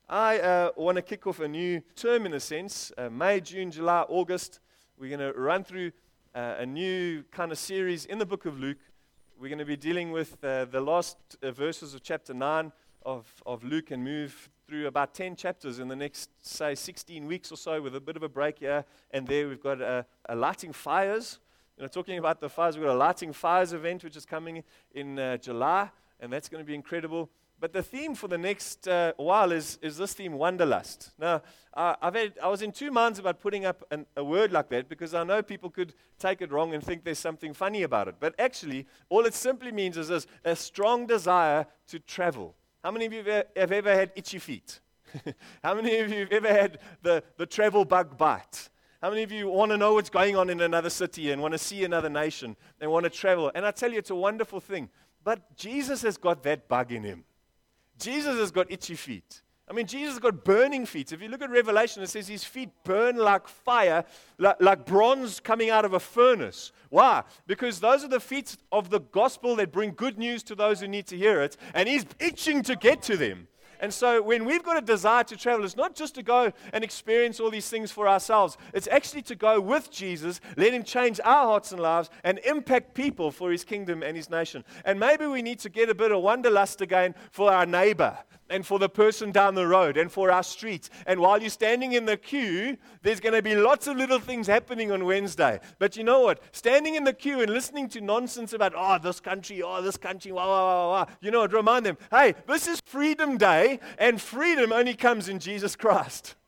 I want to kick off a new term in a sense. May, June, July, August. We're going to run through a new kind of series in the book of Luke. We're going to be dealing with the last verses of chapter 9 of Luke and move through about 10 chapters in the next, say, 16 weeks or so, with a bit of a break here and there. We've got a lighting fires. Talking about the fires, we've got a lighting fires event which is coming in July, and that's going to be incredible. But the theme for the next while is this theme, Wanderlust. Now, I was in two minds about putting up a word like that, because I know people could take it wrong and think there's something funny about it. But actually, all it simply means is this: a strong desire to travel. How many of you have ever had itchy feet? How many of you have ever had the travel bug bite? How many of you want to know what's going on in another city and want to see another nation and want to travel? And I tell you, it's a wonderful thing. But Jesus has got that bug in him. Jesus has got itchy feet. I mean, Jesus has got burning feet. If you look at Revelation, it says his feet burn like fire, like bronze coming out of a furnace. Why? Because those are the feet of the gospel that bring good news to those who need to hear it, and he's itching to get to them. And so when we've got a desire to travel, it's not just to go and experience all these things for ourselves. It's actually to go with Jesus, let him change our hearts and lives, and impact people for his kingdom and his nation. And maybe we need to get a bit of wanderlust again for our neighbor, and for the person down the road, and for our street. And while you're standing in the queue, there's going to be lots of little things happening on Wednesday. But you know what? Standing in the queue and listening to nonsense about, this country, wah, wah, wah, wah. You know what? Remind them, hey, this is Freedom Day, and freedom only comes in Jesus Christ.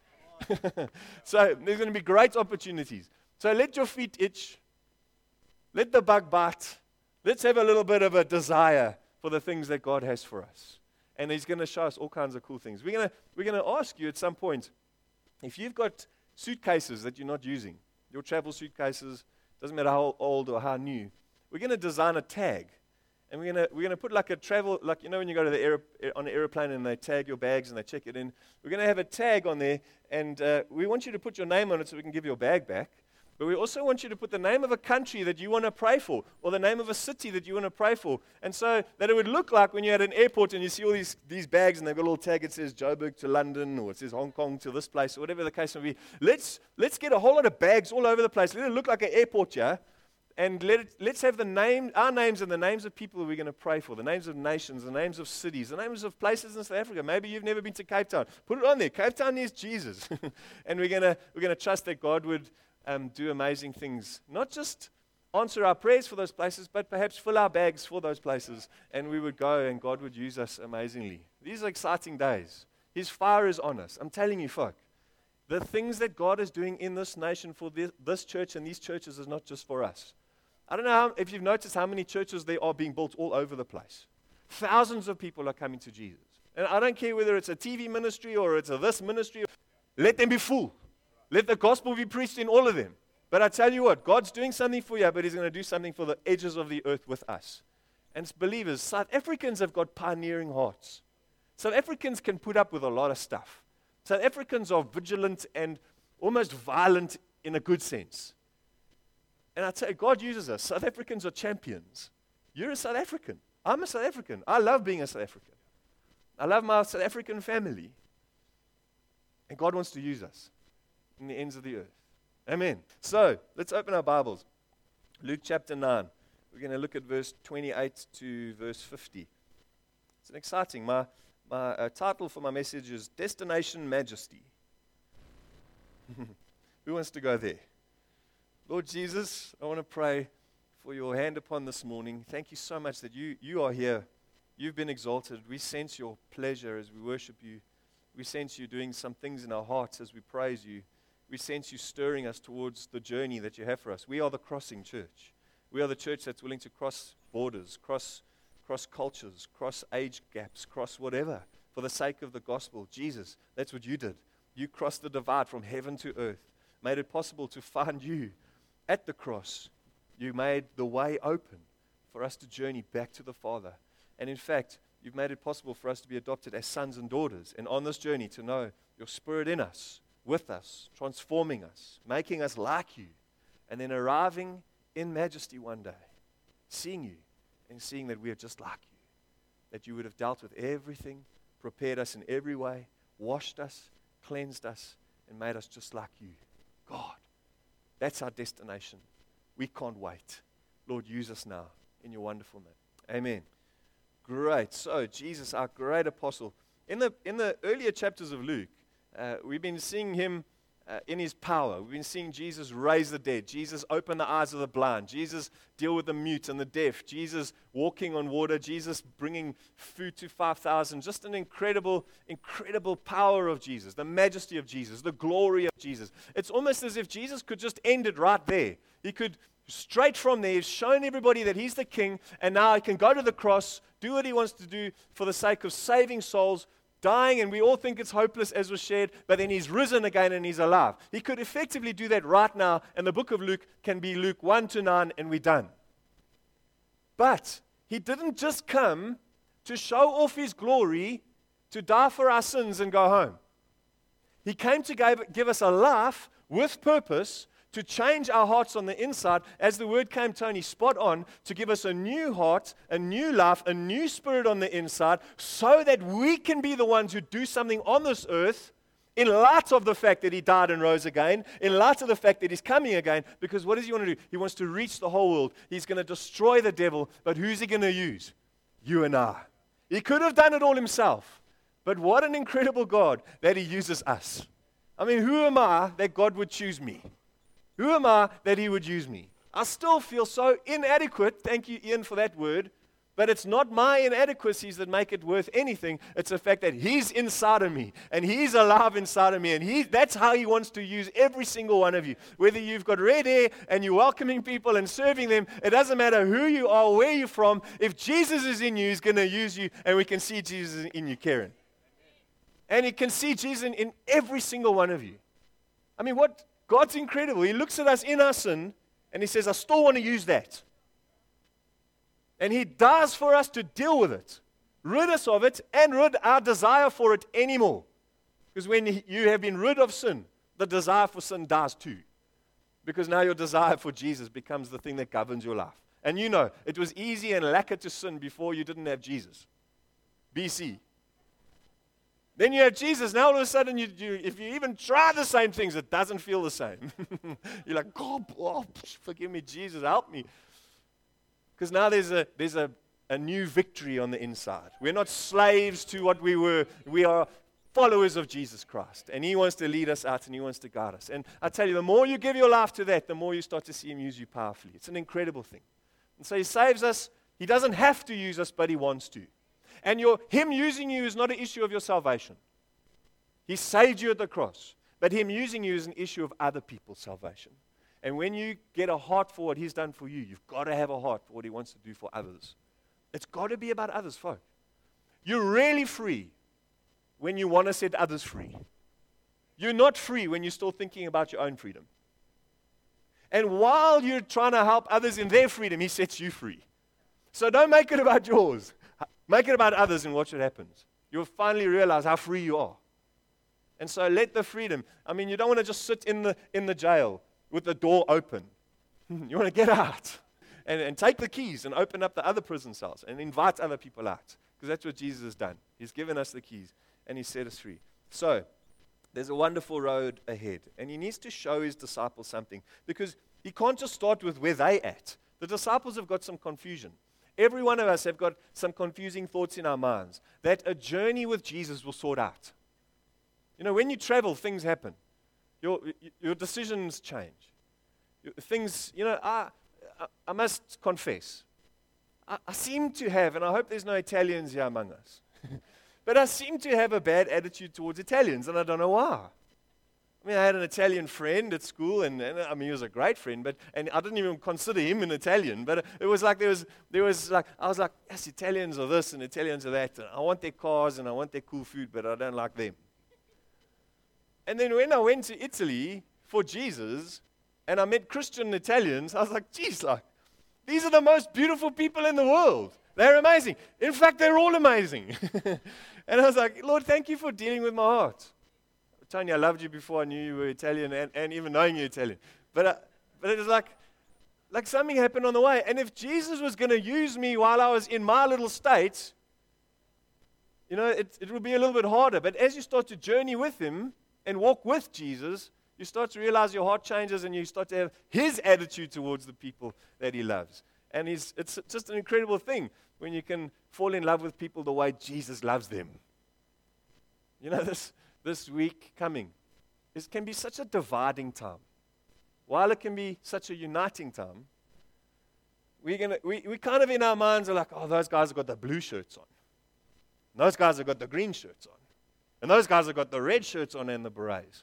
So there's going to be great opportunities. So let your feet itch. Let the bug bite. Let's have a little bit of a desire for the things that God has for us. And he's going to show us all kinds of cool things. We're going to ask you at some point, if you've got suitcases that you're not using, your travel suitcases, doesn't matter how old or how new, we're going to design a tag. And we're going to put like a travel, like, when you go to on an airplane and they tag your bags and they check it in, we're going to have a tag on there, and we want you to put your name on it so we can give your bag back. But we also want you to put the name of a country that you want to pray for, or the name of a city that you want to pray for. And so that it would look like when you're at an airport and you see all these bags and they've got a little tag, it says Joburg to London, or it says Hong Kong to this place, or whatever the case may be. Let's get a whole lot of bags all over the place. Let it look like an airport here. And let's have our names and the names of people that we're going to pray for, the names of nations, the names of cities, the names of places in South Africa. Maybe you've never been to Cape Town. Put it on there. Cape Town is Jesus. And we're going to trust that God would do amazing things. Not just answer our prayers for those places, but perhaps fill our bags for those places. And we would go and God would use us amazingly. These are exciting days. His fire is on us. I'm telling you, folk. The things that God is doing in this nation for this church and these churches is not just for us. I don't know if you've noticed how many churches there are being built all over the place. Thousands of people are coming to Jesus. And I don't care whether it's a TV ministry or it's this ministry. Let them be full. Let the gospel be preached in all of them. But I tell you what, God's doing something for you, but he's going to do something for the edges of the earth with us. And as believers, South Africans have got pioneering hearts. South Africans can put up with a lot of stuff. South Africans are vigilant and almost violent in a good sense. And I tell you, God uses us. South Africans are champions. You're a South African. I'm a South African. I love being a South African. I love my South African family. And God wants to use us in the ends of the earth. Amen. So, let's open our Bibles. Luke chapter 9. We're going to look at verse 28 to verse 50. It's an exciting. My title for my message is Destination Majesty. Who wants to go there? Lord Jesus, I want to pray for your hand upon this morning. Thank you so much that you are here. You've been exalted. We sense your pleasure as we worship you. We sense you doing some things in our hearts as we praise you. We sense you stirring us towards the journey that you have for us. We are the crossing church. We are the church that's willing to cross borders, cross cultures, cross age gaps, cross whatever, for the sake of the gospel. Jesus, that's what you did. You crossed the divide from heaven to earth, made it possible to find you at the cross. You made the way open for us to journey back to the Father. And in fact, you've made it possible for us to be adopted as sons and daughters. And on this journey to know your Spirit in us, with us, transforming us, making us like you, and then arriving in majesty one day, seeing you and seeing that we are just like you, that you would have dealt with everything, prepared us in every way, washed us, cleansed us, and made us just like you. God, that's our destination. We can't wait. Lord, use us now in your wonderful name. Amen. Great. So, Jesus, our great apostle. In the earlier chapters of Luke, we've been seeing him in his power. We've been seeing Jesus raise the dead. Jesus open the eyes of the blind. Jesus deal with the mute and the deaf. Jesus walking on water. Jesus bringing food to 5,000. Just an incredible, incredible power of Jesus. The majesty of Jesus. The glory of Jesus. It's almost as if Jesus could just end it right there. He could, straight from there, he's shown everybody that he's the king, and now he can go to the cross, do what he wants to do for the sake of saving souls, dying, and we all think it's hopeless, as was shared, but then he's risen again and he's alive. He could effectively do that right now, and the book of Luke can be Luke 1 to 9, and we're done. But he didn't just come to show off his glory, to die for our sins and go home. He came to give us a life with purpose, to change our hearts on the inside, as the word came, Tony, spot on, to give us a new heart, a new life, a new spirit on the inside, so that we can be the ones who do something on this earth in light of the fact that he died and rose again, in light of the fact that he's coming again, because what does he want to do? He wants to reach the whole world. He's going to destroy the devil, but who's he going to use? You and I. He could have done it all himself, but what an incredible God that he uses us. I mean, who am I that God would choose me? Who am I that he would use me? I still feel so inadequate. Thank you, Ian, for that word. But it's not my inadequacies that make it worth anything. It's the fact that he's inside of me, and he's alive inside of me, and that's how he wants to use every single one of you. Whether you've got red hair and you're welcoming people and serving them, it doesn't matter who you are, where you're from. If Jesus is in you, he's going to use you, and we can see Jesus in you, Karen. And he can see Jesus in every single one of you. I mean, God's incredible. He looks at us in our sin, and he says, I still want to use that. And he dies for us to deal with it, rid us of it, and rid our desire for it anymore. Because when you have been rid of sin, the desire for sin dies too. Because now your desire for Jesus becomes the thing that governs your life. And you know, it was easy and lacquer to sin before you didn't have Jesus. BC. Then you have Jesus. Now all of a sudden, if you even try the same things, it doesn't feel the same. You're like, God, forgive me, Jesus, help me. Because now there's a new victory on the inside. We're not slaves to what we were. We are followers of Jesus Christ. And he wants to lead us out, and he wants to guide us. And I tell you, the more you give your life to that, the more you start to see him use you powerfully. It's an incredible thing. And so he saves us. He doesn't have to use us, but he wants to. And him using you is not an issue of your salvation. He saved you at the cross. But him using you is an issue of other people's salvation. And when you get a heart for what he's done for you, you've got to have a heart for what he wants to do for others. It's got to be about others, folk. You're really free when you want to set others free. You're not free when you're still thinking about your own freedom. And while you're trying to help others in their freedom, he sets you free. So don't make it about yours. Make it about others and watch what happens. You'll finally realize how free you are. And so let the freedom. I mean, you don't want to just sit in the jail with the door open. You want to get out and take the keys and open up the other prison cells and invite other people out. Because that's what Jesus has done. He's given us the keys and he set us free. So there's a wonderful road ahead. And he needs to show his disciples something. Because he can't just start with where they at. The disciples have got some confusion. Every one of us have got some confusing thoughts in our minds that a journey with Jesus will sort out. You know, when you travel, things happen. Your decisions change. Things, you know, I must confess. I seem to have, and I hope there's no Italians here among us, but I seem to have a bad attitude towards Italians, and I don't know why. I mean, I had an Italian friend at school, and I mean, he was a great friend, and I didn't even consider him an Italian, but it was like I was like, yes, Italians are this and Italians are that, and I want their cars and I want their cool food, but I don't like them. And then when I went to Italy for Jesus, and I met Christian Italians, I was like, geez, these are the most beautiful people in the world. They're amazing. In fact, they're all amazing. And I was like, Lord, thank you for dealing with my heart. Tony, I loved you before I knew you were Italian and even knowing you're Italian. But it was like something happened on the way. And if Jesus was going to use me while I was in my little state, it will be a little bit harder. But as you start to journey with Him and walk with Jesus, you start to realize your heart changes and you start to have His attitude towards the people that He loves. And it's just an incredible thing when you can fall in love with people the way Jesus loves them. This week coming, it can be such a dividing time. While it can be such a uniting time, we kind of in our minds are like, oh, those guys have got the blue shirts on. And those guys have got the green shirts on. And those guys have got the red shirts on and the berets.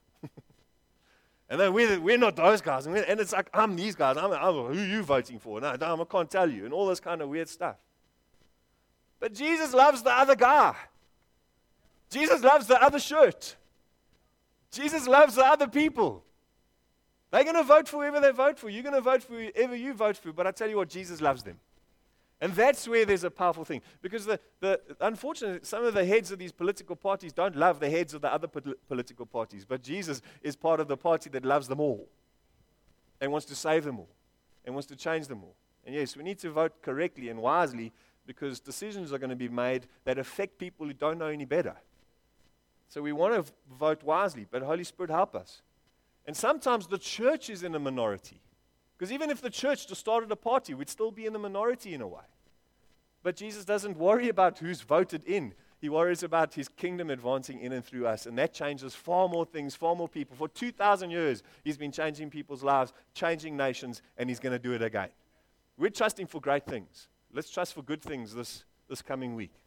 And then we're not those guys. And it's like, I'm these guys. I'm who are you voting for? No, I can't tell you. And all this kind of weird stuff. But Jesus loves the other guy. Jesus loves the other shirt. Jesus loves the other people. They're going to vote for whoever they vote for. You're going to vote for whoever you vote for. But I tell you what, Jesus loves them. And that's where there's a powerful thing. Because unfortunately, some of the heads of these political parties don't love the heads of the other political parties. But Jesus is part of the party that loves them all and wants to save them all and wants to change them all. And yes, we need to vote correctly and wisely because decisions are going to be made that affect people who don't know any better. So we want to vote wisely, but Holy Spirit, help us. And sometimes the church is in a minority. Because even if the church just started a party, we'd still be in the minority in a way. But Jesus doesn't worry about who's voted in. He worries about His kingdom advancing in and through us. And that changes far more things, far more people. For 2,000 years, He's been changing people's lives, changing nations, and He's going to do it again. We're trusting for great things. Let's trust for good things this coming week.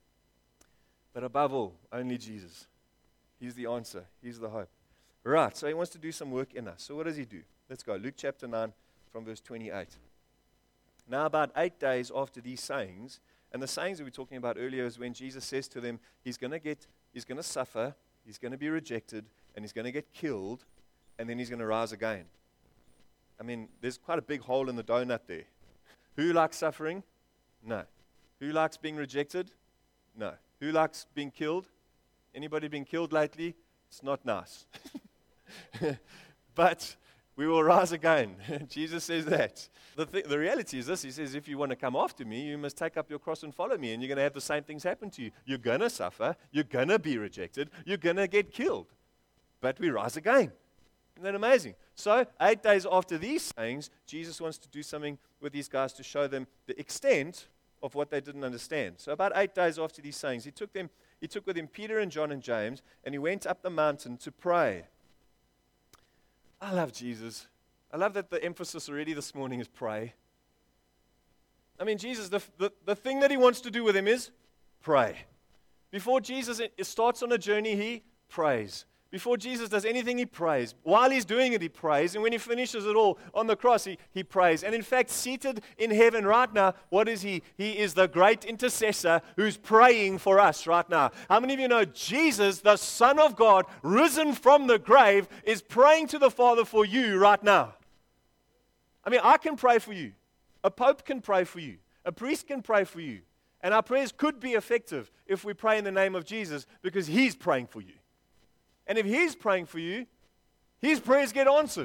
But above all, only Jesus. He's the answer. He's the hope. Right, so He wants to do some work in us. So what does He do? Let's go. Luke chapter 9 from verse 28. Now about 8 days after these sayings, and the sayings that we were talking about earlier is when Jesus says to them, He's going to suffer, He's going to be rejected, and He's going to get killed, and then He's going to rise again. I mean, there's quite a big hole in the donut there. Who likes suffering? No. Who likes being rejected? No. Who likes being killed? Anybody been killed lately? It's not nice. But we will rise again. Jesus says that. The reality is this. He says, if you want to come after me, you must take up your cross and follow me. And you're going to have the same things happen to you. You're going to suffer. You're going to be rejected. You're going to get killed. But we rise again. Isn't that amazing? So 8 days after these sayings, Jesus wants to do something with these guys to show them the extent of what they didn't understand. So about 8 days after these sayings, He took with Him Peter and John and James, and He went up the mountain to pray. I love Jesus. I love that the emphasis already this morning is pray. I mean, Jesus, the thing that He wants to do with him is pray. Before Jesus starts on a journey, He prays. Before Jesus does anything, He prays. While He's doing it, He prays. And when He finishes it all on the cross, He prays. And in fact, seated in heaven right now, what is He? He is the great intercessor who's praying for us right now. How many of you know Jesus, the Son of God, risen from the grave, is praying to the Father for you right now? I mean, I can pray for you. A pope can pray for you. A priest can pray for you. And our prayers could be effective if we pray in the name of Jesus because He's praying for you. And if He's praying for you, His prayers get answered.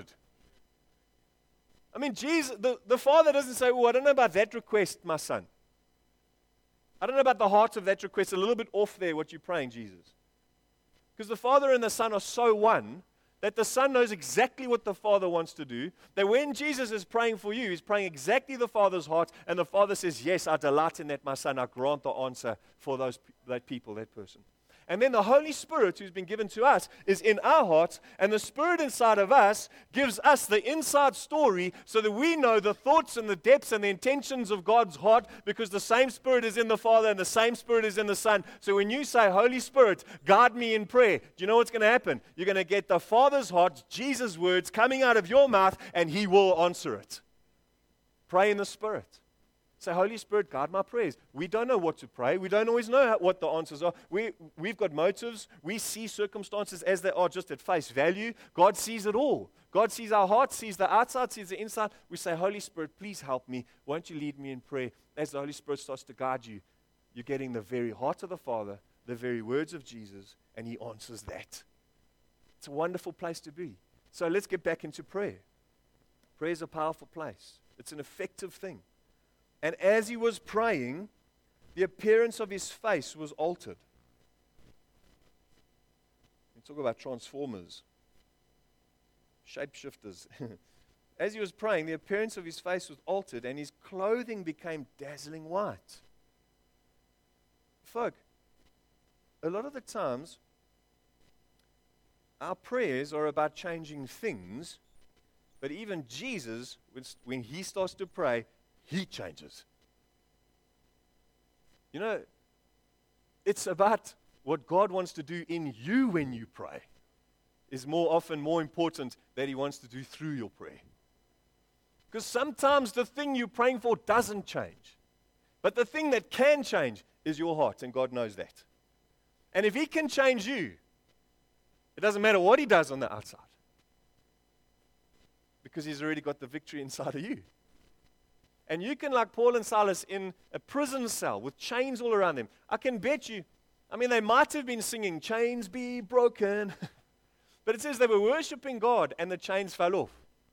I mean, Jesus, the Father doesn't say, I don't know about that request, my son. I don't know about the heart of that request. A little bit off there, what you're praying, Jesus. Because the Father and the Son are so one that the Son knows exactly what the Father wants to do. That when Jesus is praying for you, He's praying exactly the Father's heart. And the Father says, yes, I delight in that, my Son. I grant the answer for that people, that person. And then the Holy Spirit, who's been given to us, is in our hearts, and the Spirit inside of us gives us the inside story so that we know the thoughts and the depths and the intentions of God's heart, because the same Spirit is in the Father and the same Spirit is in the Son. So when you say, Holy Spirit, guide me in prayer, do you know what's going to happen? You're going to get the Father's heart, Jesus' words, coming out of your mouth, and He will answer it. Pray in the Spirit. Say, Holy Spirit, guide my prayers. We don't know what to pray. We don't always know what the answers are. We've got motives. We see circumstances as they are just at face value. God sees it all. God sees our heart, sees the outside, sees the inside. We say, Holy Spirit, please help me. Won't you lead me in prayer? As the Holy Spirit starts to guide you, you're getting the very heart of the Father, the very words of Jesus, and He answers that. It's a wonderful place to be. So let's get back into prayer. Prayer is a powerful place. It's an effective thing. And as He was praying, the appearance of His face was altered. Talk about transformers, shapeshifters. As he was praying, the appearance of his face was altered, and his clothing became dazzling white. Folk, a lot of the times, our prayers are about changing things, but even Jesus, when he starts to pray, he changes. You know, it's about what God wants to do in you when you pray is more often more important than he wants to do through your prayer. Because sometimes the thing you're praying for doesn't change. But the thing that can change is your heart, and God knows that. And if he can change you, it doesn't matter what he does on the outside. Because he's already got the victory inside of you. And you can, like Paul and Silas, in a prison cell with chains all around them. I can bet you, they might have been singing, "Chains be broken." But it says they were worshiping God and the chains fell off.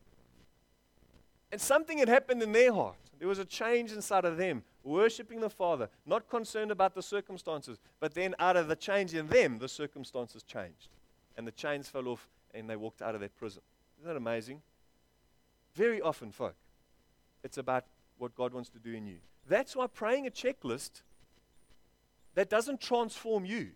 And something had happened in their heart. There was a change inside of them, worshiping the Father, not concerned about the circumstances. But then out of the change in them, the circumstances changed. And the chains fell off and they walked out of that prison. Isn't that amazing? Very often, folk, it's about what God wants to do in you. That's why praying a checklist that doesn't transform you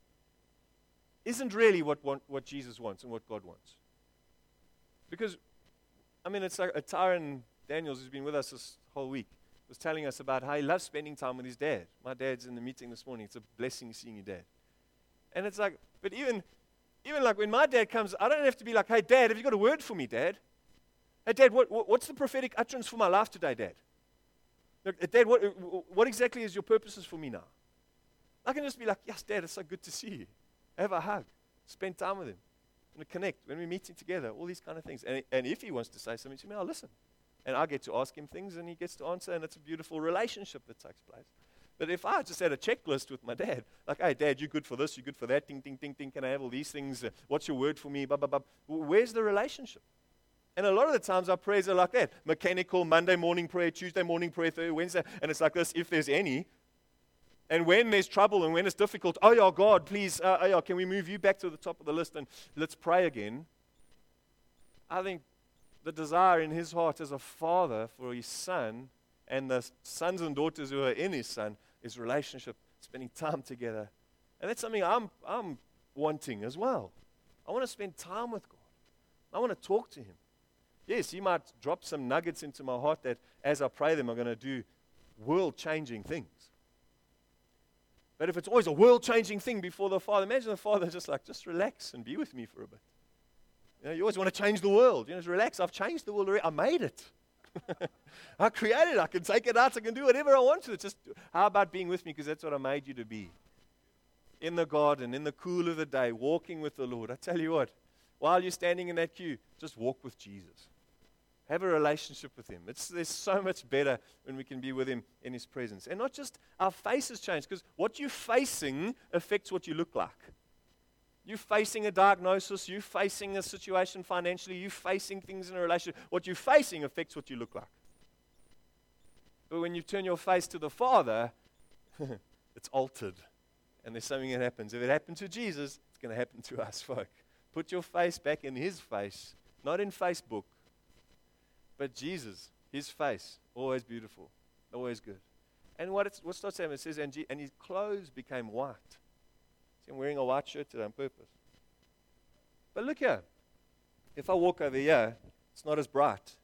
isn't really what Jesus wants and what God wants. Because, it's like Tyron Daniels, who's been with us this whole week, was telling us about how he loves spending time with his dad. My dad's in the meeting this morning. It's a blessing seeing your dad. And it's like, but even like when my dad comes, I don't have to be like, "Hey, Dad, have you got a word for me, Dad? Hey, Dad, what's the prophetic utterance for my life today, Dad? Look, Dad, what exactly is your purposes for me now?" I can just be like, "Yes, Dad, it's so good to see you. Have a hug. Spend time with him. And connect when we're meeting together." All these kind of things. And if he wants to say something to me, I'll listen. And I get to ask him things, and he gets to answer, and it's a beautiful relationship that takes place. But if I just had a checklist with my dad, like, "Hey, Dad, you're good for this, you're good for that, ding, ding, ding, ding, can I have all these things? What's your word for me? Blah, blah, blah." Where's the relationship? And a lot of the times our prayers are like that. Mechanical, Monday morning prayer, Tuesday morning prayer, Thursday, Wednesday. And it's like this, if there's any. And when there's trouble and when it's difficult, "Oh, yeah, God, please, can we move you back to the top of the list and let's pray again?" I think the desire in his heart as a father for his son and the sons and daughters who are in his son is relationship, spending time together. And that's something I'm wanting as well. I want to spend time with God. I want to talk to him. Yes, he might drop some nuggets into my heart that as I pray them, I'm going to do world-changing things. But if it's always a world-changing thing before the Father, imagine the Father just relax and be with me for a bit. You always want to change the world. Just relax. I've changed the world already. I made it. I created it. I can take it out. I can do whatever I want to. It's just, how about being with me? Because that's what I made you to be. In the garden, in the cool of the day, walking with the Lord. I tell you what, while you're standing in that queue, just walk with Jesus. Have a relationship with him. There's so much better when we can be with him in his presence. And not just our faces change, because what you're facing affects what you look like. You're facing a diagnosis, you're facing a situation financially, you're facing things in a relationship. What you're facing affects what you look like. But when you turn your face to the Father, it's altered. And there's something that happens. If it happened to Jesus, it's going to happen to us, folk. Put your face back in his face, not in Facebook. But Jesus, his face, always beautiful, always good. And what starts happening, it says, and his clothes became white. See, I'm wearing a white shirt today on purpose. But look here. If I walk over here, it's not as bright.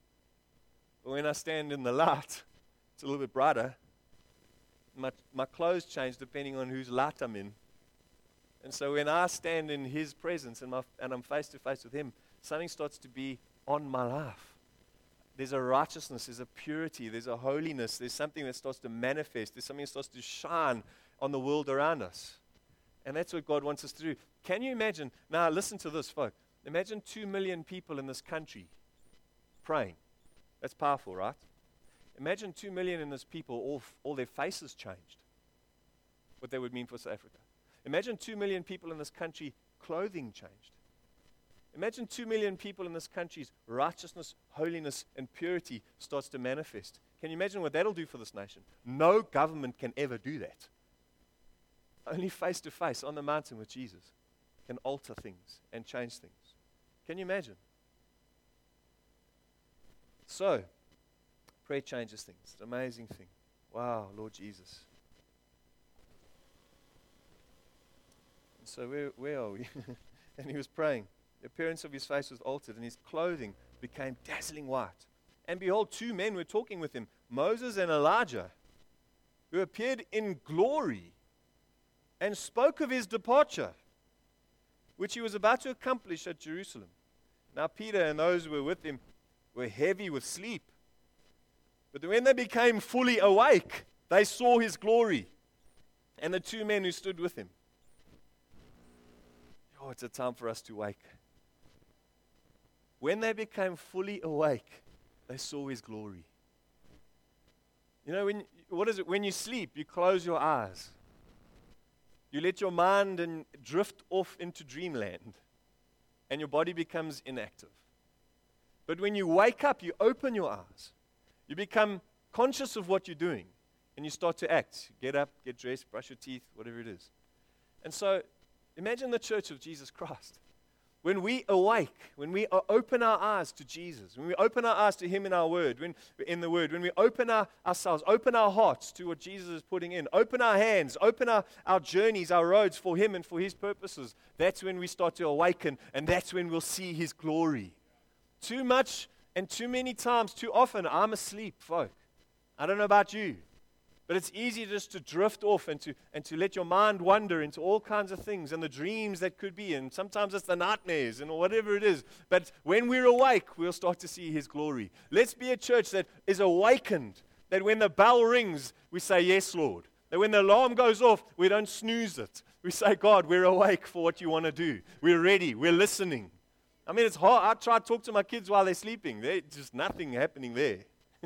But when I stand in the light, it's a little bit brighter. My clothes change depending on whose light I'm in. And so when I stand in his presence and I'm face to face with him, something starts to be on my life. There's a righteousness, there's a purity, there's a holiness, there's something that starts to manifest, there's something that starts to shine on the world around us. And that's what God wants us to do. Can you imagine? Now, listen to this, folks. Imagine 2 million people in this country praying. That's powerful, right? Imagine 2 million in this people, all their faces changed. What that would mean for South Africa. Imagine 2 million people in this country, clothing changed. Imagine 2 million people in this country's righteousness, holiness, and purity starts to manifest. Can you imagine what that'll do for this nation? No government can ever do that. Only face to face on the mountain with Jesus. can alter things and change things. Can you imagine? So, prayer changes things. It's an amazing thing. Wow, Lord Jesus. And so where are we? And he was praying. The appearance of his face was altered, and his clothing became dazzling white. And behold, two men were talking with him, Moses and Elijah, who appeared in glory and spoke of his departure, which he was about to accomplish at Jerusalem. Now Peter and those who were with him were heavy with sleep. But when they became fully awake, they saw his glory and the two men who stood with him. Oh, it's a time for us to wake. When they became fully awake, they saw his glory. You know, when you sleep, you close your eyes. You let your mind drift off into dreamland, and your body becomes inactive. But when you wake up, you open your eyes. You become conscious of what you're doing, and you start to act. Get up, get dressed, brush your teeth, whatever it is. And so, imagine the church of Jesus Christ. When we awake, when we open our eyes to Jesus, when we open our eyes to Him in our Word, when we open ourselves, open our hearts to what Jesus is putting in, open our hands, open our journeys, our roads for Him and for His purposes, that's when we start to awaken, and that's when we'll see His glory. Too much and too many times, too often, I'm asleep, folk. I don't know about you. But it's easy just to drift off and to let your mind wander into all kinds of things and the dreams that could be. And sometimes it's the nightmares and whatever it is. But when we're awake, we'll start to see His glory. Let's be a church that is awakened, that when the bell rings, we say, yes, Lord. That when the alarm goes off, we don't snooze it. We say, God, we're awake for what you want to do. We're ready. We're listening. I mean, it's hard. I try to talk to my kids while they're sleeping. There's just nothing happening there.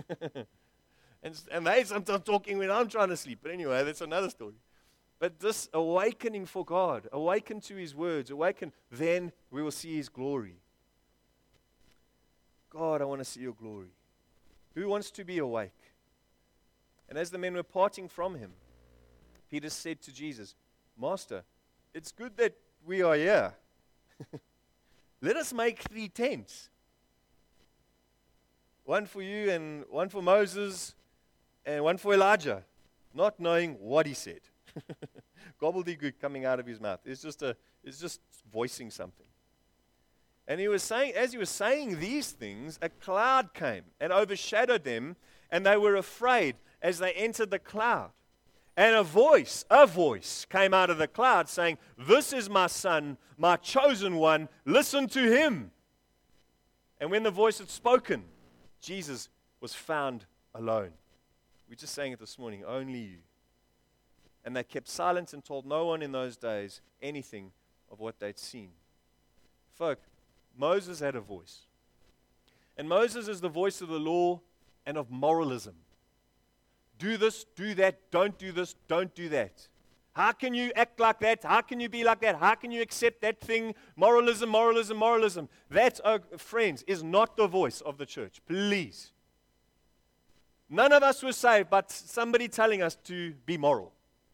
And they sometimes talking when I'm trying to sleep. But anyway, that's another story. But this awakening for God, awaken to His words, awaken, then we will see His glory. God, I want to see your glory. Who wants to be awake? And as the men were parting from Him, Peter said to Jesus, Master, it's good that we are here. Let us make 3 tents. One for you and one for Moses and one for Elijah, not knowing what he said. Gobbledygook coming out of his mouth. It's just voicing something. And he was saying, as he was saying these things, a cloud came and overshadowed them, and they were afraid as they entered the cloud. And a voice came out of the cloud saying, "This is my son, my chosen one, listen to him." And when the voice had spoken, Jesus was found alone. We just sang it this morning, only you. And they kept silent and told no one in those days anything of what they'd seen. Folk, Moses had a voice. And Moses is the voice of the law and of moralism. Do this, do that, don't do this, don't do that. How can you act like that? How can you be like that? How can you accept that thing? Moralism, moralism, moralism. That, friends, is not the voice of the church. Please. None of us were saved, but somebody telling us to be moral.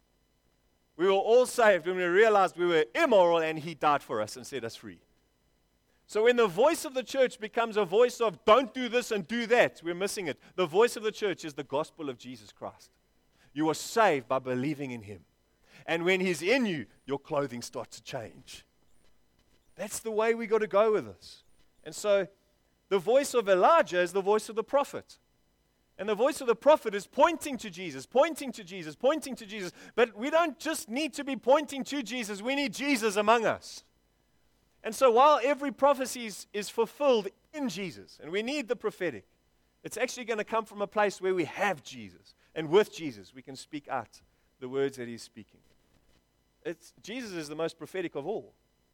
We were all saved when we realized we were immoral and He died for us and set us free. So when the voice of the church becomes a voice of don't do this and do that, we're missing it. The voice of the church is the gospel of Jesus Christ. You are saved by believing in Him. And when He's in you, your clothing starts to change. That's the way we got to go with this. And so the voice of Elijah is the voice of the prophet. And the voice of the prophet is pointing to Jesus, pointing to Jesus, pointing to Jesus. But we don't just need to be pointing to Jesus. We need Jesus among us. And so while every prophecy is fulfilled in Jesus, and we need the prophetic, it's actually going to come from a place where we have Jesus. And with Jesus, we can speak out the words that He's speaking. Jesus is the most prophetic of all.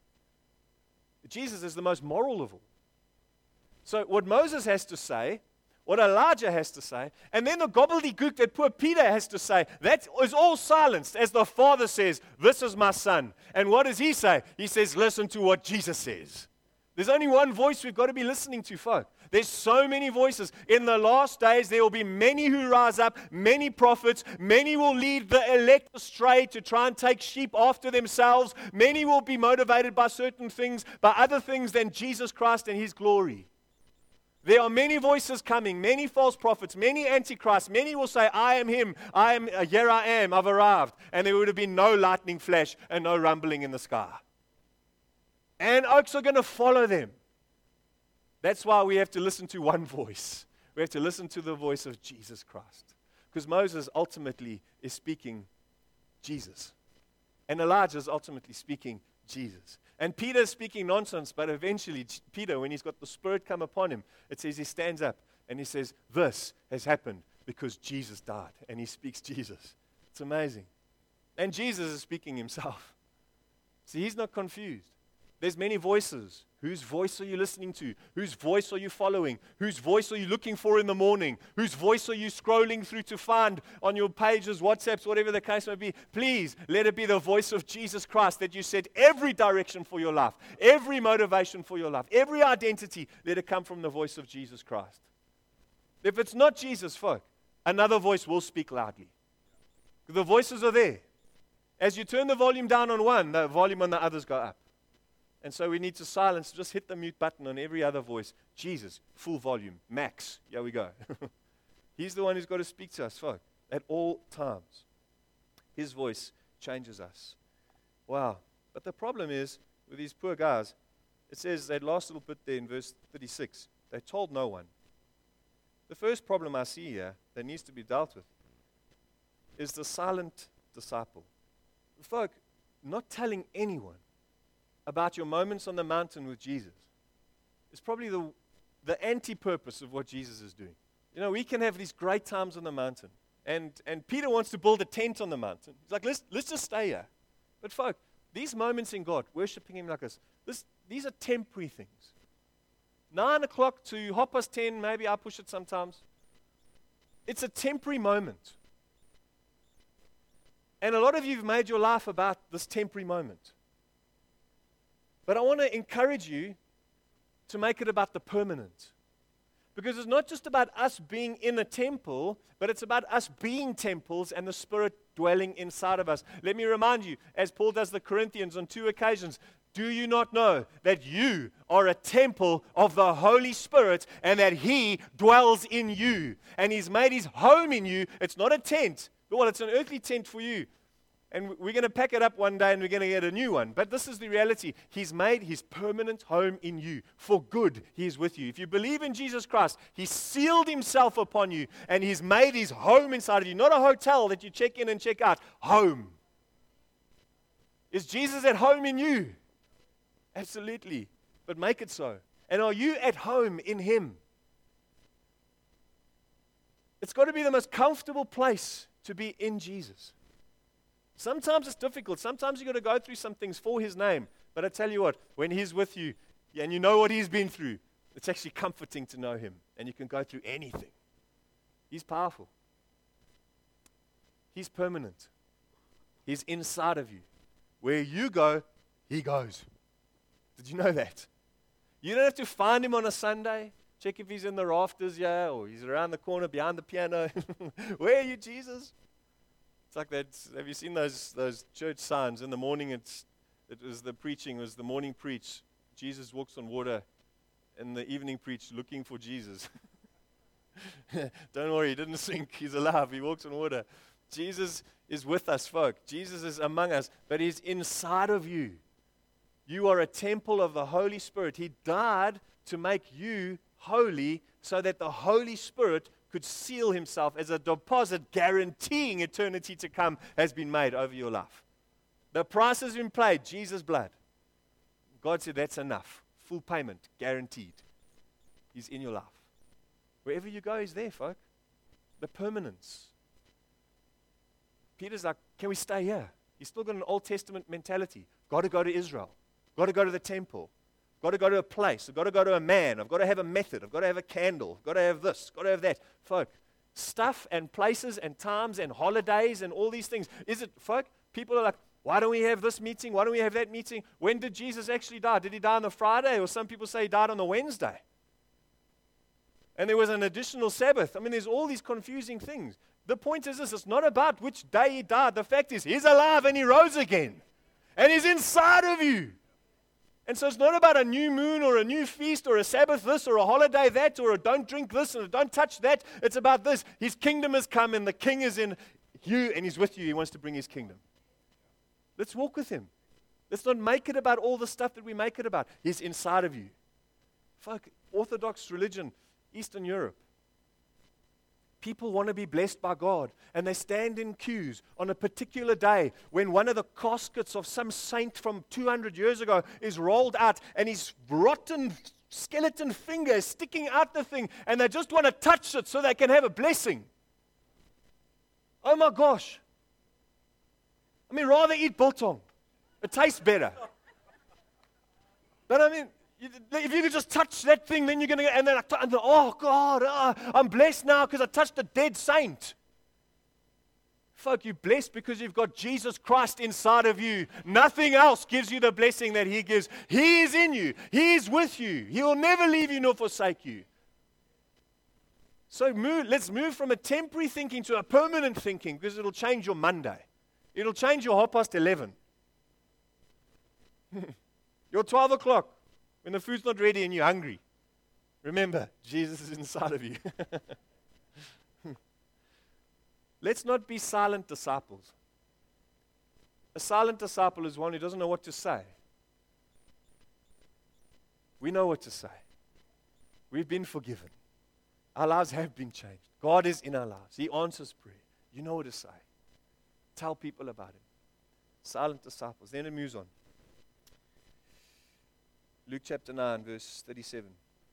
Jesus is the most moral of all. So what Moses has to say, what Elijah has to say, and then the gobbledygook that poor Peter has to say, that is all silenced as the Father says, "This is my son." And what does He say? He says, listen to what Jesus says. There's only one voice we've got to be listening to, folk. There's so many voices. In the last days, there will be many who rise up, many prophets. Many will lead the elect astray to try and take sheep after themselves. Many will be motivated by certain things, by other things than Jesus Christ and His glory. There are many voices coming, many false prophets, many antichrists. Many will say, I am Him, here I am, I've arrived. And there would have been no lightning flash and no rumbling in the sky. And oaks are going to follow them. That's why we have to listen to one voice. We have to listen to the voice of Jesus Christ. Because Moses ultimately is speaking Jesus. And Elijah is ultimately speaking Jesus. And Peter is speaking nonsense, but eventually Peter, when he's got the Spirit come upon him, it says he stands up and he says, this has happened because Jesus died. And he speaks Jesus. It's amazing. And Jesus is speaking Himself. See, He's not confused. There's many voices. Whose voice are you listening to? Whose voice are you following? Whose voice are you looking for in the morning? Whose voice are you scrolling through to find on your pages, WhatsApps, whatever the case may be? Please, let it be the voice of Jesus Christ that you set every direction for your life, every motivation for your life, every identity, let it come from the voice of Jesus Christ. If it's not Jesus, folk, another voice will speak loudly. The voices are there. As you turn the volume down on one, the volume on the others go up. And so we need to silence, just hit the mute button on every other voice. Jesus, full volume, max. Here we go. He's the one who's got to speak to us, folk, at all times. His voice changes us. Wow. But the problem is, with these poor guys, it says that last little bit there in verse 36, they told no one. The first problem I see here that needs to be dealt with is the silent disciple. Folk, not telling anyone about your moments on the mountain with Jesus is probably the anti-purpose of what Jesus is doing. You know, we can have these great times on the mountain. And Peter wants to build a tent on the mountain. He's like, let's just stay here. But folk, these moments in God, worshiping Him like this, these are temporary things. 9 o'clock to 10:30, maybe I push it sometimes. It's a temporary moment. And a lot of you have made your life about this temporary moment. But I want to encourage you to make it about the permanent. Because it's not just about us being in a temple, but it's about us being temples and the Spirit dwelling inside of us. Let me remind you, as Paul does the Corinthians on 2 occasions, do you not know that you are a temple of the Holy Spirit and that He dwells in you? And He's made His home in you. It's not a tent. Well, it's an earthly tent for you. And we're going to pack it up one day and we're going to get a new one. But this is the reality. He's made His permanent home in you. For good, He is with you. If you believe in Jesus Christ, He sealed Himself upon you and He's made His home inside of you. Not a hotel that you check in and check out. Home. Is Jesus at home in you? Absolutely. But make it so. And are you at home in Him? It's got to be the most comfortable place to be in Jesus. Sometimes it's difficult. Sometimes you've got to go through some things for His name. But I tell you what, when He's with you and you know what He's been through, it's actually comforting to know Him. And you can go through anything. He's powerful. He's permanent. He's inside of you. Where you go, He goes. Did you know that? You don't have to find Him on a Sunday. Check if He's in the rafters here or He's around the corner behind the piano. Where are you, Jesus? It's like that. Have you seen those church signs? In the morning, it was the morning preach. Jesus walks on water. In the evening preach, looking for Jesus. Don't worry, He didn't sink. He's alive. He walks on water. Jesus is with us, folk. Jesus is among us, but He's inside of you. You are a temple of the Holy Spirit. He died to make you holy so that the Holy Spirit could seal Himself as a deposit guaranteeing eternity to come has been made over your life. The price has been paid, Jesus' blood. God said that's enough. Full payment, guaranteed. He's in your life. Wherever you go, He's there, folk. The permanence. Peter's like, can we stay here? He's still got an Old Testament mentality. Got to go to Israel. Got to go to the temple. Got to go to a place. I've got to go to a man. I've got to have a method. I've got to have a candle. I've got to have this. Got to have that. Folk, stuff and places and times and holidays and all these things. Is it, folk? People are like, Why don't we have this meeting? Why don't we have that meeting? When did Jesus actually die? Did he die on the Friday? Or some people say he died on the Wednesday. And there was an additional Sabbath. I mean, there's all these confusing things. The point is this, it's not about which day he died. The fact is, he's alive and he rose again. And he's inside of you. And so it's not about a new moon or a new feast or a Sabbath this or a holiday that or a don't drink this and a don't touch that. It's about this. His kingdom has come and the king is in you and he's with you. He wants to bring his kingdom. Let's walk with him. Let's not make it about all the stuff that we make it about. He's inside of you. Fuck, Orthodox religion, Eastern Europe. People want to be blessed by God, and they stand in queues on a particular day when one of the caskets of some saint from 200 years ago is rolled out, and his rotten skeleton finger is sticking out the thing, and they just want to touch it so they can have a blessing. Oh my gosh. I mean, rather eat biltong. It tastes better. But I mean, if you could just touch that thing, then you're going to, and then, oh God, I'm blessed now because I touched a dead saint. Folk, you're blessed because you've got Jesus Christ inside of you. Nothing else gives you the blessing that he gives. He is in you. He is with you. He will never leave you nor forsake you. So let's move from a temporary thinking to a permanent thinking, because it'll change your Monday. It'll change your 11:30. Your 12 o'clock. When the food's not ready and you're hungry, remember, Jesus is inside of you. Let's not be silent disciples. A silent disciple is one who doesn't know what to say. We know what to say. We've been forgiven. Our lives have been changed. God is in our lives. He answers prayer. You know what to say. Tell people about him. Silent disciples. Then it moves on. Luke chapter 9, verse 37.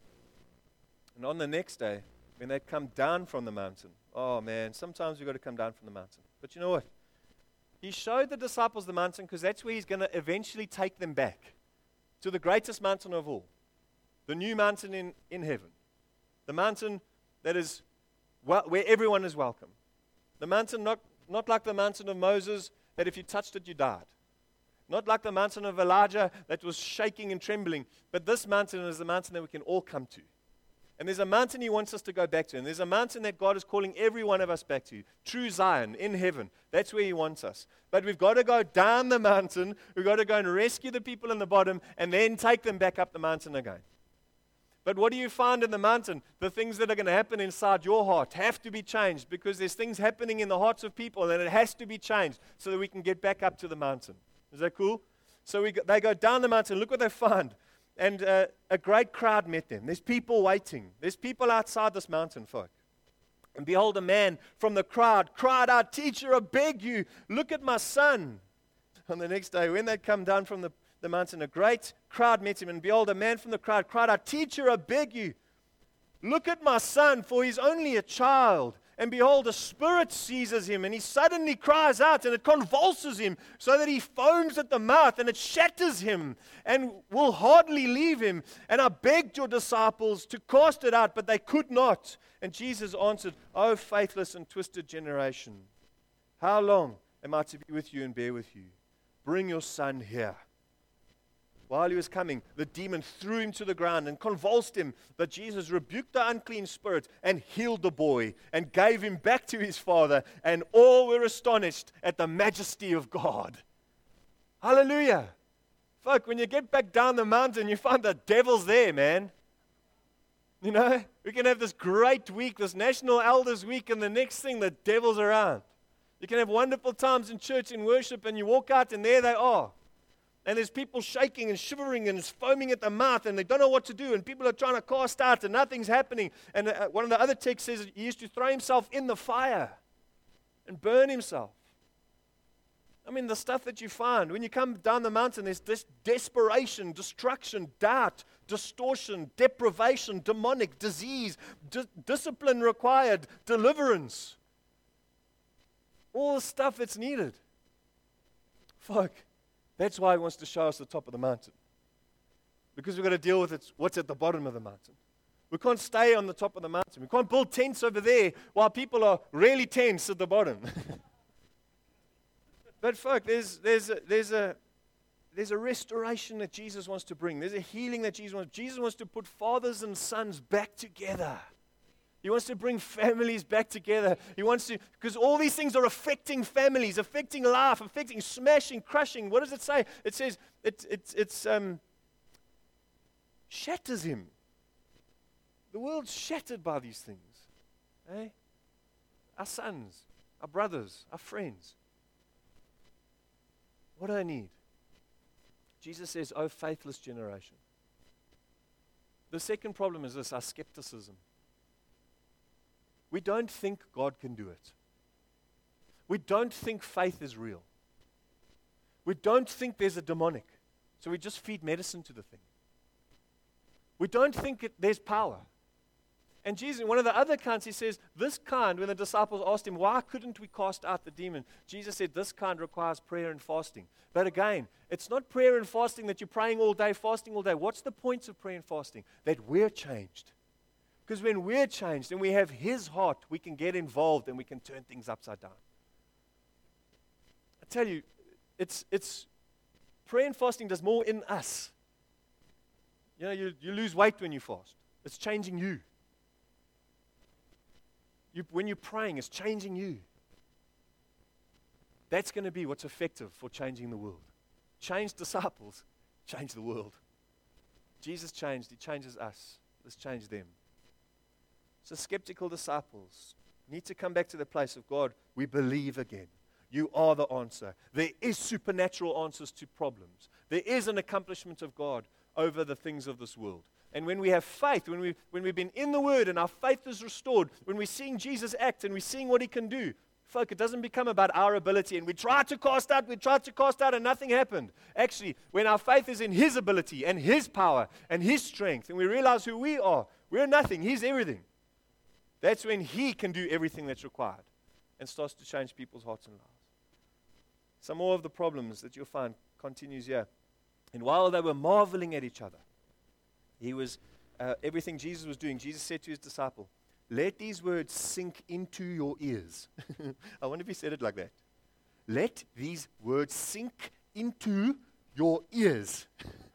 And on the next day, when they come down from the mountain, oh man, sometimes we've got to come down from the mountain. But you know what? He showed the disciples the mountain because that's where he's going to eventually take them back to the greatest mountain of all, the new mountain in heaven, the mountain that is where everyone is welcome. The mountain not like the mountain of Moses, that if you touched it, you died. Not like the mountain of Elijah that was shaking and trembling, but this mountain is the mountain that we can all come to. And there's a mountain he wants us to go back to, and there's a mountain that God is calling every one of us back to, true Zion, in heaven. That's where he wants us. But we've got to go down the mountain, we've got to go and rescue the people in the bottom, and then take them back up the mountain again. But what do you find in the mountain? The things that are going to happen inside your heart have to be changed, because there's things happening in the hearts of people, and it has to be changed so that we can get back up to the mountain. Is that cool? So they go down the mountain. Look what they find. And a great crowd met them. There's people waiting. There's people outside this mountain, folk. And behold, a man from the crowd cried out, "Teacher, I beg you, look at my son." On the next day, when they'd come down from the mountain, a great crowd met him. And behold, a man from the crowd cried out, "Teacher, I beg you, look at my son, for he's only a child. And behold, a spirit seizes him, and he suddenly cries out, and it convulses him, so that he foams at the mouth, and it shatters him, and will hardly leave him. And I begged your disciples to cast it out, but they could not." And Jesus answered, "O faithless and twisted generation, how long am I to be with you and bear with you? Bring your son here." While he was coming, the demon threw him to the ground and convulsed him. But Jesus rebuked the unclean spirit and healed the boy and gave him back to his father. And all were astonished at the majesty of God. Hallelujah. Folk, when you get back down the mountain, you find the devil's there, man. You know, we can have this great week, this National Elders Week, and the next thing, the devil's around. You can have wonderful times in church, in worship, and you walk out and there they are. And there's people shaking and shivering and foaming at the mouth, and they don't know what to do, and people are trying to cast out, and nothing's happening. And one of the other texts says he used to throw himself in the fire and burn himself. I mean, the stuff that you find when you come down the mountain, there's this desperation, destruction, doubt, distortion, deprivation, demonic, disease, discipline required, deliverance. All the stuff that's needed. Folk. That's why he wants to show us the top of the mountain. Because we've got to deal with what's at the bottom of the mountain. We can't stay on the top of the mountain. We can't build tents over there while people are really tense at the bottom. But folk, there's a restoration that Jesus wants to bring. There's a healing that Jesus wants. Jesus wants to put fathers and sons back together. He wants to bring families back together. He wants to, because all these things are affecting families, affecting life, affecting, smashing, crushing. What does it say? It says it's shatters him. The world's shattered by these things. Eh? Our sons, our brothers, our friends. What do I need? Jesus says, "Oh, faithless generation." The second problem is this, our skepticism. We don't think God can do it. We don't think faith is real. We don't think there's a demonic. So we just feed medicine to the thing. We don't think there's power. And Jesus, in one of the other accounts, he says, this kind, when the disciples asked him, why couldn't we cast out the demon? Jesus said, this kind requires prayer and fasting. But again, it's not prayer and fasting that you're praying all day, fasting all day. What's the point of prayer and fasting? That we're changed. Because when we're changed and we have His heart, we can get involved and we can turn things upside down. I tell you, it's prayer and fasting does more in us. You know, you lose weight when you fast. It's changing you. When you're praying, it's changing you. That's going to be what's effective for changing the world. Change disciples, change the world. Jesus changed, He changes us. Let's change them. So skeptical disciples need to come back to the place of God. We believe again. You are the answer. There is supernatural answers to problems. There is an accomplishment of God over the things of this world. And when we have faith, when we've been in the Word and our faith is restored, when we're seeing Jesus act and we're seeing what He can do, folk, it doesn't become about our ability and we tried to cast out and nothing happened. Actually, when our faith is in His ability and His power and His strength and we realize who we are, we're nothing, He's everything. That's when He can do everything that's required and starts to change people's hearts and lives. Some more of the problems that you'll find continues here. And while they were marveling at each other, everything Jesus was doing, Jesus said to His disciple, let these words sink into your ears. I wonder if He said it like that. Let these words sink into your ears.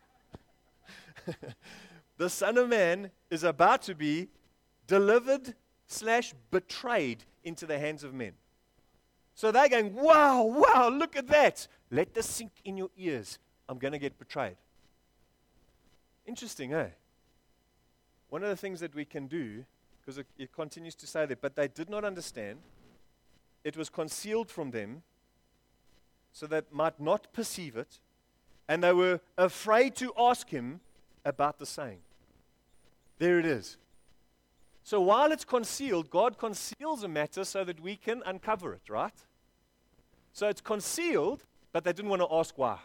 The Son of Man is about to be delivered/betrayed into the hands of men. So they're going, wow, look at that. Let this sink in your ears. I'm going to get betrayed. Interesting, eh? One of the things that we can do, because it continues to say that, but they did not understand. It was concealed from them so that might not perceive it, and they were afraid to ask Him about the saying. There it is. So while it's concealed, God conceals a matter so that we can uncover it, right? So it's concealed, but they didn't want to ask why.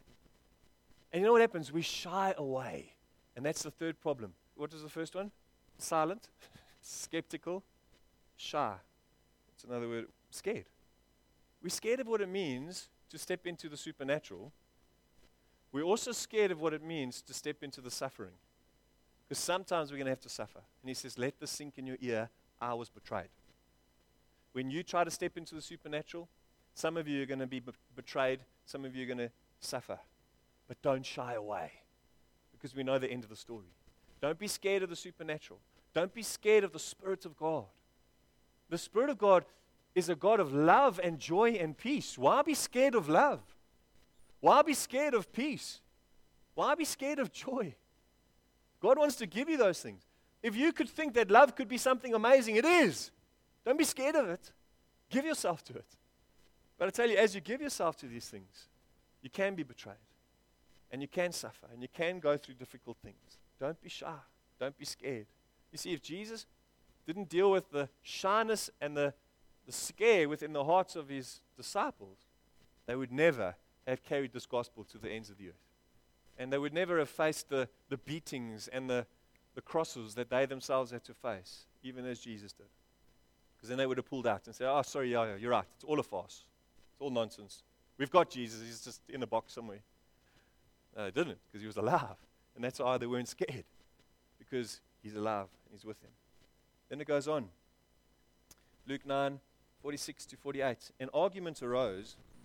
And you know what happens? We shy away. And that's the third problem. What was the first one? Silent, skeptical, shy. That's another word. Scared. We're scared of what it means to step into the supernatural. We're also scared of what it means to step into the suffering. Because sometimes we're going to have to suffer. And He says, let this sink in your ear. I was betrayed. When you try to step into the supernatural, some of you are going to be betrayed. Some of you are going to suffer. But don't shy away. Because we know the end of the story. Don't be scared of the supernatural. Don't be scared of the Spirit of God. The Spirit of God is a God of love and joy and peace. Why be scared of love? Why be scared of peace? Why be scared of joy? God wants to give you those things. If you could think that love could be something amazing, it is. Don't be scared of it. Give yourself to it. But I tell you, as you give yourself to these things, you can be betrayed. And you can suffer. And you can go through difficult things. Don't be shy. Don't be scared. You see, if Jesus didn't deal with the shyness and the scare within the hearts of His disciples, they would never have carried this gospel to the ends of the earth. And they would never have faced the beatings and the crosses that they themselves had to face, even as Jesus did. Because then they would have pulled out and said, oh, sorry, yeah, you're right. It's all a farce. It's all nonsense. We've got Jesus. He's just in a box somewhere. No, they didn't, because He was alive. And that's why they weren't scared, because He's alive and He's with them. Then it goes on. Luke 9, 46 to 48. An argument arose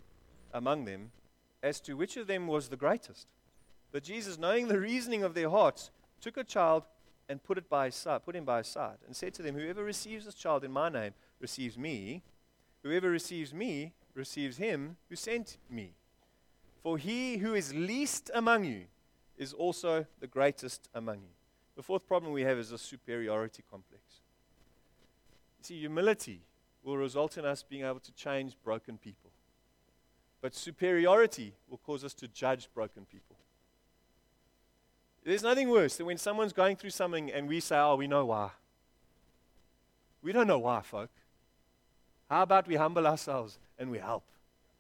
among them as to which of them was the greatest. But Jesus, knowing the reasoning of their hearts, took a child and put him by his side, and said to them, whoever receives this child in my name receives me. Whoever receives me receives him who sent me. For he who is least among you is also the greatest among you. The fourth problem we have is a superiority complex. You see, humility will result in us being able to change broken people. But superiority will cause us to judge broken people. There's nothing worse than when someone's going through something and we say, oh, we know why. We don't know why, folk. How about we humble ourselves and we help?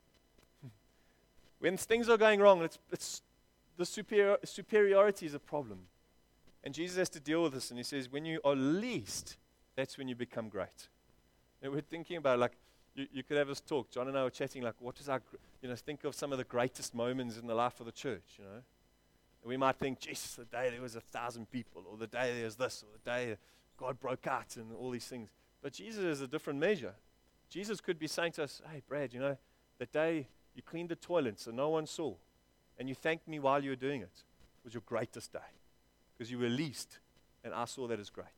When things are going wrong, it's the superiority is a problem. And Jesus has to deal with this, and he says, when you are least, that's when you become great. And we're thinking about, like, you could have us talk. John and I were chatting, like, what is our, think of some of the greatest moments in the life of the church, And we might think, Jesus, the day there was 1,000 people, or the day there was this, or the day God broke out, and all these things. But Jesus is a different measure. Jesus could be saying to us, hey, Brad, the day you cleaned the toilets and no one saw, and you thanked me while you were doing it, was your greatest day, because you were least, and I saw that as great.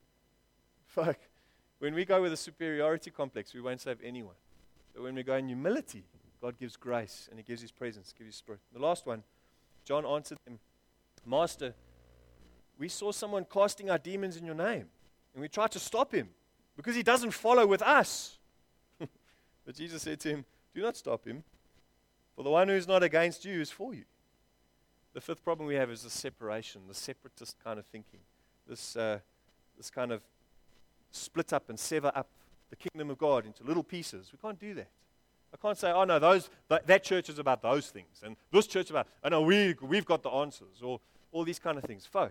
Fuck. When we go with a superiority complex, we won't save anyone. But when we go in humility, God gives grace, and he gives his presence, gives his spirit. The last one, John answered him, Master, we saw someone casting out demons in your name, and we tried to stop him, because he doesn't follow with us. But Jesus said to him, do not stop him, for the one who is not against you is for you. The fifth problem we have is the separation, the separatist kind of thinking. This kind of split up and sever up the kingdom of God into little pieces. We can't do that. I can't say, oh no, that church is about those things, and this church is about, oh no, we've got the answers, or all these kind of things. Folk,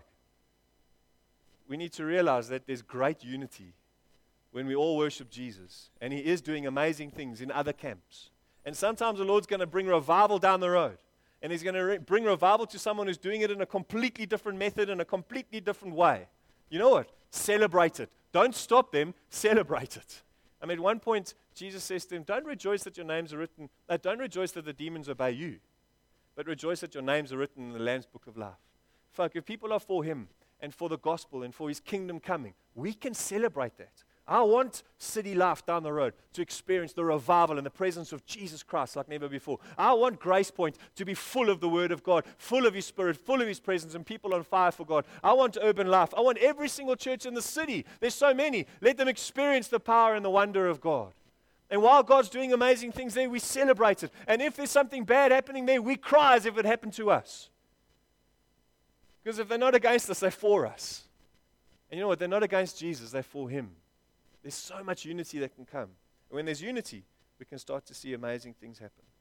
we need to realize that there's great unity when we all worship Jesus, and he is doing amazing things in other camps. And sometimes the Lord's going to bring revival down the road, and he's going to bring revival to someone who's doing it in a completely different method, in a completely different way. You know what? Celebrate it. Don't stop them, celebrate it. I mean, at one point, Jesus says to them, don't rejoice that your names are written, don't rejoice that the demons obey you, but rejoice that your names are written in the Lamb's book of life. Folk, if people are for him, and for the gospel, and for his kingdom coming, we can celebrate that. I want City Life down the road to experience the revival and the presence of Jesus Christ like never before. I want Grace Point to be full of the Word of God, full of his Spirit, full of his presence, and people on fire for God. I want Urban Life. I want every single church in the city. There's so many. Let them experience the power and the wonder of God. And while God's doing amazing things there, we celebrate it. And if there's something bad happening there, we cry as if it happened to us. Because if they're not against us, they're for us. And you know what? They're not against Jesus, they're for him. There's so much unity that can come. And when there's unity, we can start to see amazing things happen.